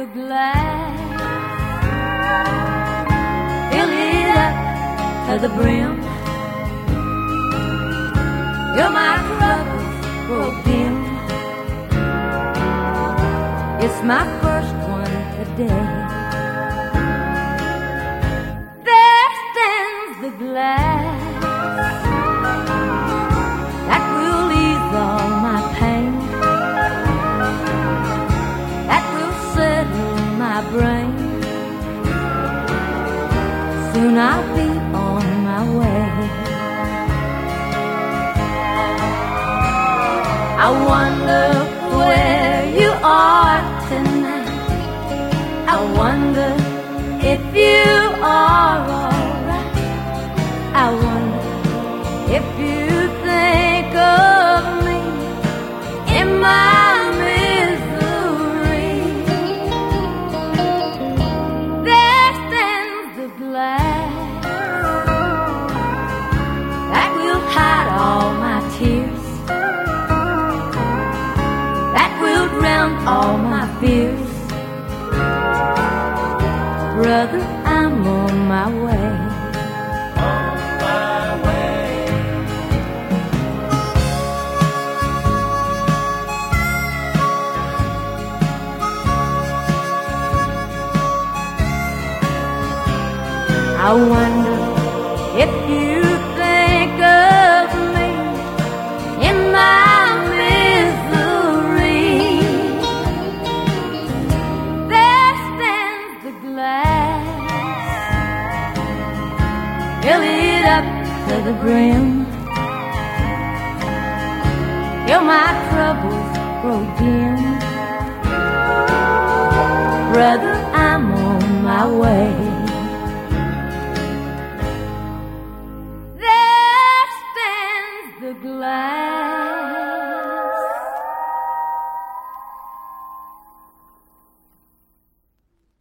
glass, fill it up to the brim. Till my troubles grow dim. It's my first one today. There stands the glass that will ease all my pain, that will settle my brain. Soon I'll be on my way. I wonder where you are tonight. I wonder if you are alright. I wonder if you think of me in my misery. There stands the glass that will hide all my tears, drown all my fears. Brother, I'm on my way. On my way. I wonder if you think of me in my fill it up to the brim. Till my troubles grow dim. Brother, I'm on my way.